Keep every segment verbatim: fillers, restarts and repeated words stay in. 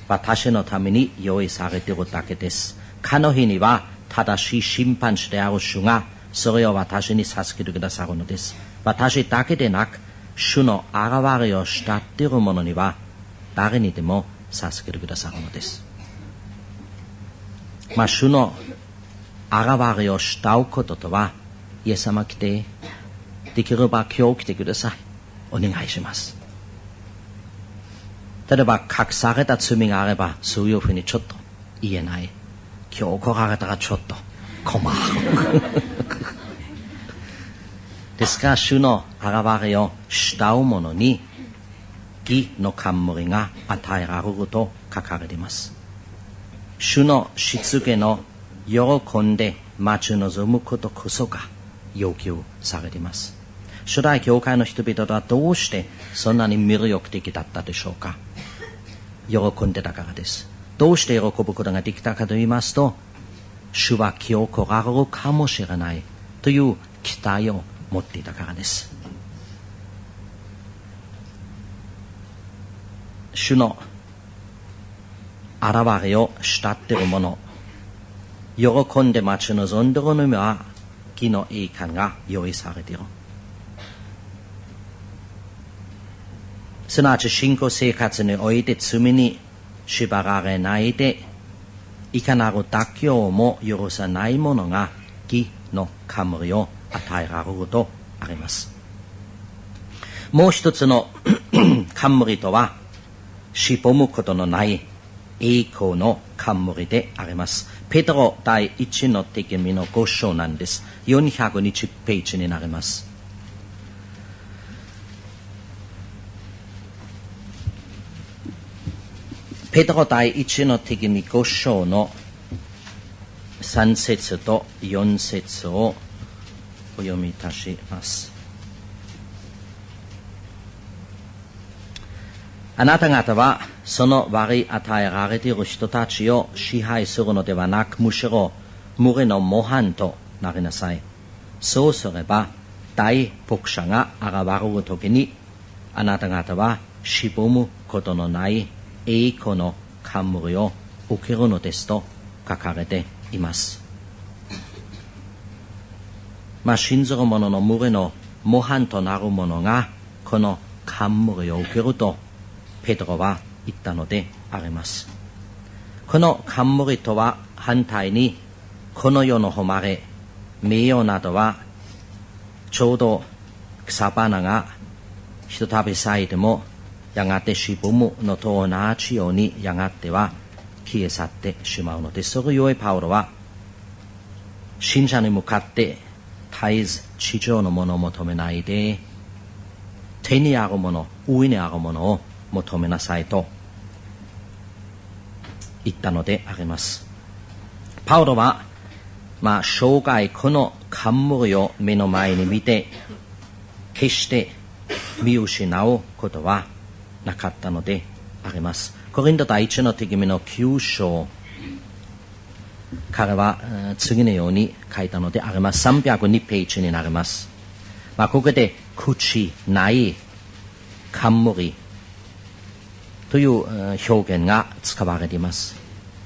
私のために用意されているだけです。かの日には正しい審判者である主がそれを私に授けてくださるのです。私だけでなく、主の現れを慕っている者には誰にでも授けてくださるのです。まあ、主の現れを慕うこととは、イエス様来て、できれば今日来てください。お願いします。例えば隠された罪があれば、そういうふうにちょっと言えない。今日来られたらちょっと困る。ですから、主の現れを慕う者に義の冠が与えられると書かれています。主の出現の喜んで待ち望むことこそが要求されています。初代教会の人々はどうしてそんなに魅力的だったでしょうか。喜んでたからです。どうして喜ぶことができたかと言いますと、主は今日来られるかもしれないという期待を持っていたからです。主の現れを慕っている者、喜んで待ち望んでいるのには義の栄冠が用意されている。すなわち信仰生活において罪に縛られないで、いかなる妥協も許さない者が義の冠を与えられるとあります。もう一つの冠とは、しぼむことのない栄光の冠であります。ペテロ第一の手紙のご章なんです。よんひゃくにじゅうページになります。ペテロ第一の手紙ご章のさん節とよん節をお読みいたします。あなた方はその割り与えられている人たちを支配するのではなく、むしろ群れの模範となりなさい。そうすれば大牧者が現れるときに、あなた方はしぼむことのない栄光の冠を受けるのですと書かれています。まあ、信ずる者の群れの模範となる者がこの冠を受けるとペテロは言ったのであります。この冠とは反対に、この世の誉れ、名誉などはちょうど草花がひとたび咲いてもやがてしぼむのと同じようにやがては消え去ってしまうのです。それゆえパウロは信者に向かって絶えず地上のものを求めないで、手にあるもの、上にあるものを求めなさいと言ったのであります。パウロは、まあ、生涯この冠を目の前に見て決して見失うことはなかったのであります。コリント第一の手紙のきゅう章、彼は次のように書いたのであります。さんびゃくにページになります。まあ、ここで口ない冠という表現が使われています。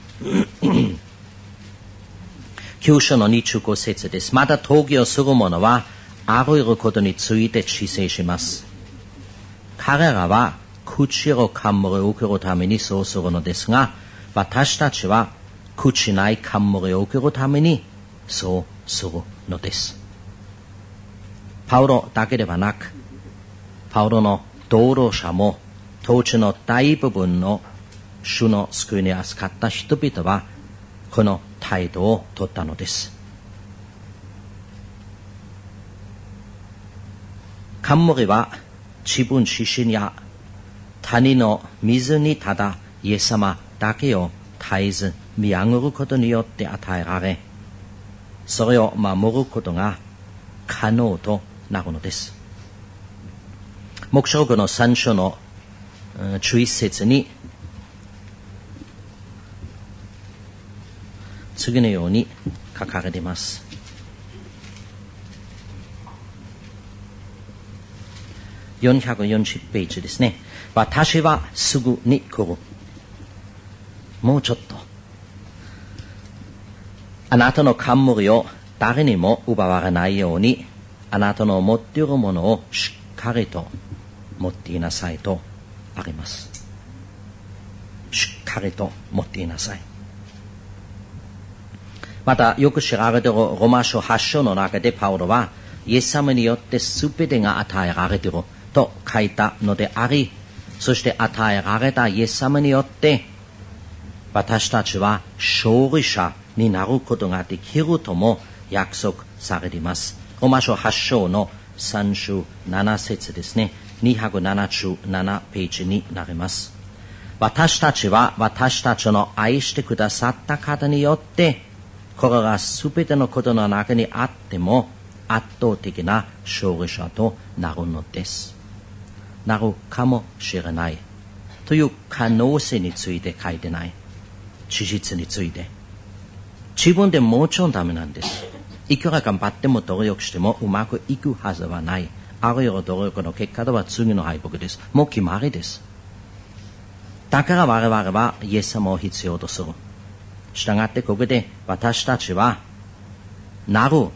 きゅう章のにじゅうご節です。また闘技をする者はあらゆることについて知性します。彼らは口の冠を受けるためにそうするのですが、私たちは口ない冠を受けるためにそうするのです。パウロだけではなく、パウロの同労者も当時の大部分の主の救いに預かった人々はこの態度を取ったのです。冠は自分自身や他人の水にただイエス様だけを絶えず見上げることによって与えられ、それを守ることが可能となるのです。黙示録のさん章のじゅういち節に次のように書かれています。よんひゃくよんじゅうページですね。私はすぐに来る。 もうちょっと。あなたの冠を誰にも奪われないように、あなたの持っているものをしっかりと持っていなさいとあります。しっかりと持っていなさい。またよく知られているロマ書はち章の中でパウロはイエス様によって全てが与えられていると書いたのであり、そして与えられたイエス様によって私たちは勝利者になることができるとも約束されています。ロマ書はち章のさんじゅうなな節ですね。にひゃくななじゅうななページになります。私たちは私たちの愛してくださった方によってこれがすべてのことの中にあっても圧倒的な勝利者となるのです。なるかもしれないという可能性について書いてない。事実について。自分でもちろんダメなんです。いくら頑張っても努力してもうまくいくはずはない。あるいは努力の結果では次の敗北です。もう決まりです。だから我々はイエス様を必要とする。したがってここで私たちはなる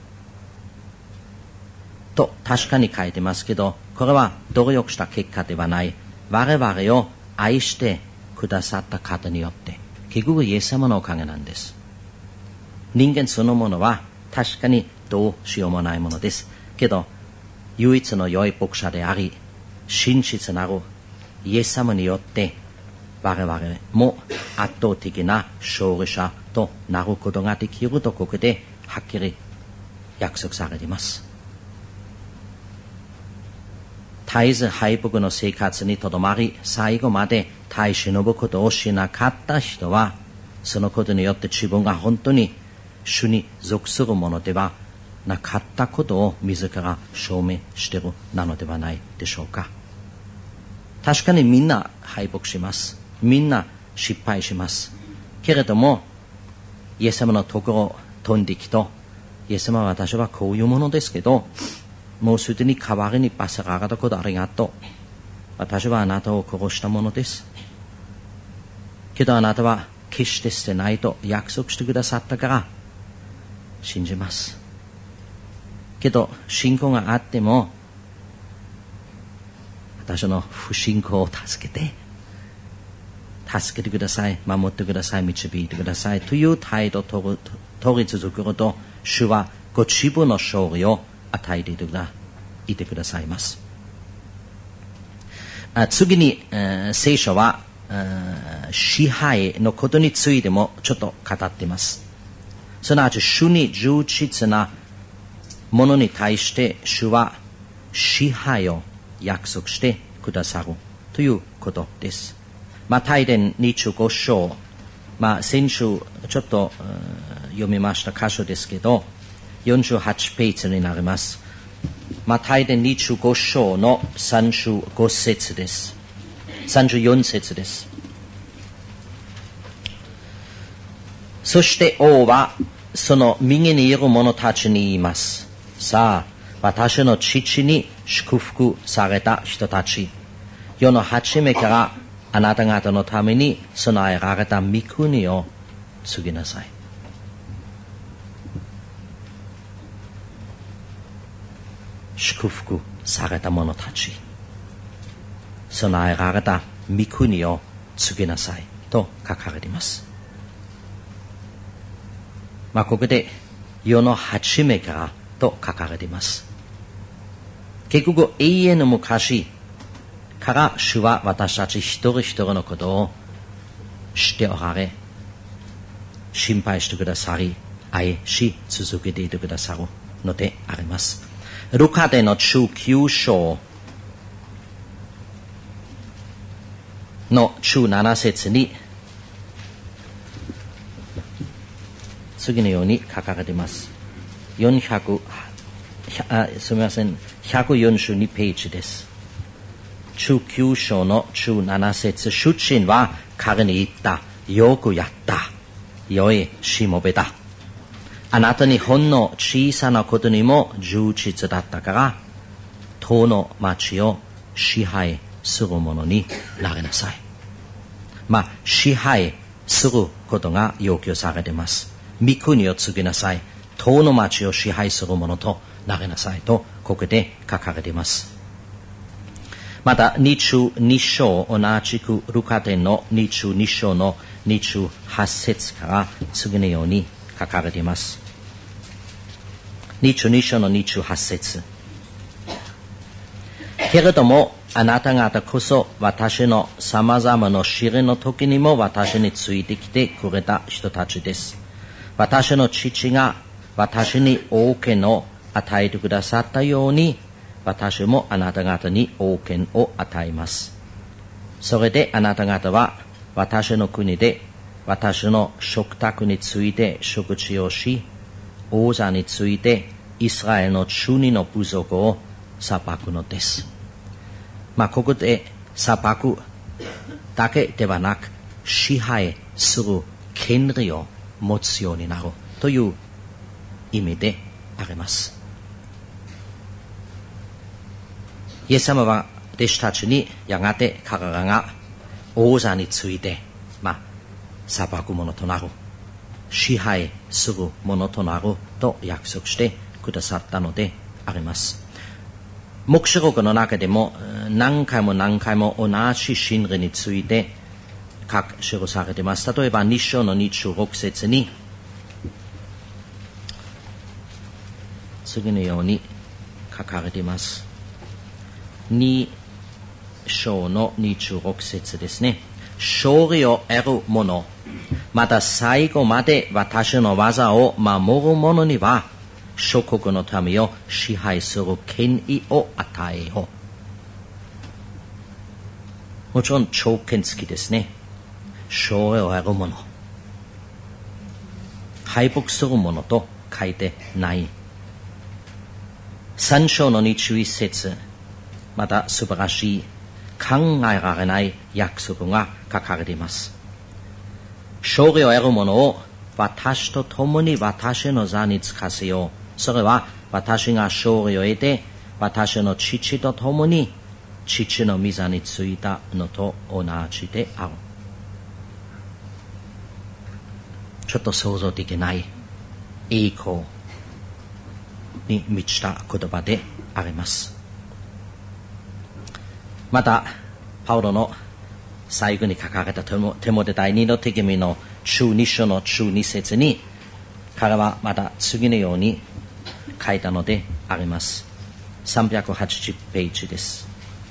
と確かに書いてますけど、これは努力した結果ではない。我々を愛してくださった方によって結局イエス様のおかげなんです。人間そのものは確かにどうしようもないものですけど、唯一の良い牧者であり真実なるイエス様によって我々も圧倒的な勝利者となることができるとここではっきり約束されています。絶えず敗北の生活にとどまり最後まで耐え忍ぶことをしなかった人はそのことによって自分が本当に主に属するものではなかったことを自ら証明しているなのではないでしょうか。確かにみんな敗北します。みんな失敗します。けれどもイエス様のところ飛んできと、イエス様は私はこういうものですけど、もうすでに代わりに罰せられたことありがとう。私はあなたを殺したものです。けどあなたは決して捨てないと約束してくださったから信じます。けど信仰があっても私の不信仰を助けて助けてください、守ってください、導いてくださいという態度を取り続けると、主はご自分の勝利を与えていてくださいます。あ次に、えー、聖書は、えー、支配のことについてもちょっと語っています。すなわち主に忠実なものに対して主は支配を約束してくださるということです。まあ、大伝にじゅうご章、まあ、先週ちょっと、uh, 読みました箇所ですけど、よんじゅうはちページになります。まあ、大伝にじゅうご章のさんじゅうご節です。さんじゅうよん節です。そして王はその右にいる者たちに言います。さあ、私の父に祝福された人たち、世の初めからあなた方のために備えられた御国を継ぎなさい。祝福された者たち、備えられた御国を継ぎなさいと書かれています。まあ、ここで世の初めからと書かれています。結局永遠の昔から主は私たち一人一人のことを知っておられ、心配してくださり、愛し続けていてくださるのであります。ルカでのじゅうきゅう章のじゅうなな節に次のように書かれています。よんひゃく、あ、すみません、ひゃくよんじゅうにページです。じゅうきゅう章のじゅうなな節、主人は彼に言った。よくやった。良いしもべだ。あなたにほんの小さなことにも忠実だったから、遠の町を支配する者になりなさい。まあ、支配することが要求されています。御国を継ぎなさい。遠の町を支配する者となりなさいとここで書かれています。またに中に章、同じくルカ伝のに中に章のに中はち節から次のように書かれています。に中に章のに中はち節。けれどもあなた方こそ私の様々な試練の時にも私についてきてくれた人たちです。私の父が私に王権を与えてくださったように、私もあなた方に王権を与えます。それであなた方は私の国で私の食卓について食事をし、王座についてイスラエルの中二の部族を裁くのです。まあ、ここで裁くだけではなく、支配する権利を持つようになるという意味であります。イエス様は弟子たちにやがて彼らが王座について、まあ、裁くものとなる、支配するものとなると約束してくださったのであります。黙示録の中でも何回も何回も同じ真理について記されています。例えばに章のにじゅうろく節に次のように書かれています。に章のにじゅうろく節ですね。勝利を得る者、また最後まで私の技を守る者には諸国の民を支配する権威を与えよう。もちろん条件付きですね。勝利を得る者、敗北する者と書いてない。さん章のにじゅういち節、また素晴らしい考えられない約束が書かれています。勝利を得る者を私と共に私の座につかせよう。それは私が勝利を得て私の父と共に父の御座についたのと同じである。ちょっと想像できない栄光に満ちた言葉であります。またパウロの最後に書かれたテモテ第二の手紙の中二章の中二節に彼はまた次のように書いたのであります。さんびゃくはちじゅうページです。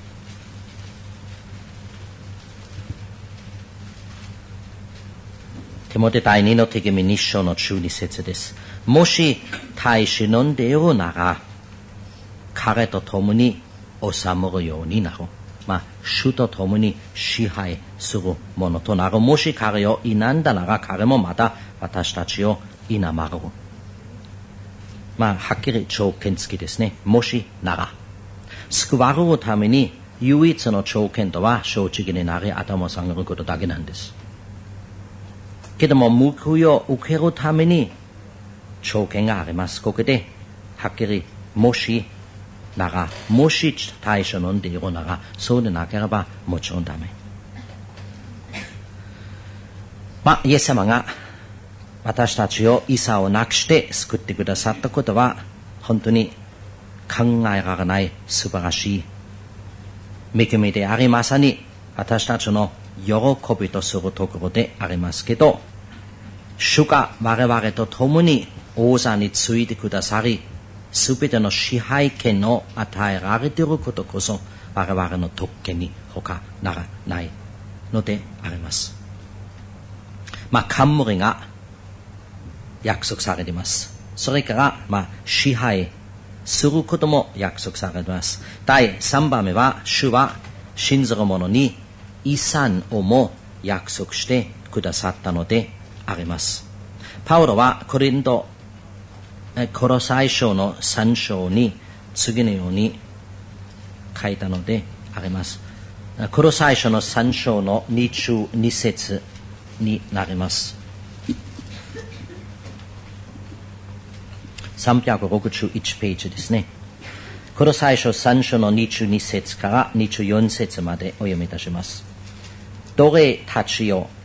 テモテ第二の手紙に章の中二節です。もし大使飲んでいるなら彼と共に治むるようになる。まあ、主と共に支配するものとなる。もし彼を否んだなら彼もまた私たちを否まる。まあ、はっきり条件付きですね。もしなら。救われるために唯一の条件とは正直になり頭を下げることだけなんです。けども報いを受けるために条件があります。ここではっきりもしなら、もし大使を飲んでいるなら、そうでなければもちろんダメ。まあ、イエス様が私たちをイサをなくして救ってくださったことは本当に考えられない素晴らしい恵みであり、まさに私たちの喜びとするところでありますけど、主が我々と共に王座についてくださり、すべての支配権を与えられていることこそ我々の特権に他ならないのであります。まあ、冠が約束されています。それから、まあ、支配することも約束されています。だいさんばんめは、主は信ずる者に遺産をも約束してくださったのであります。パウロはコリントコロサイ書のさん章に次のように書いたのであります。コロサイ書のさん章のにじゅうに節になります。さんびゃくろくじゅういちページですね。コロサイ書さん章のにじゅうに節からにじゅうよん節までお読みいたします。奴隷たちよ、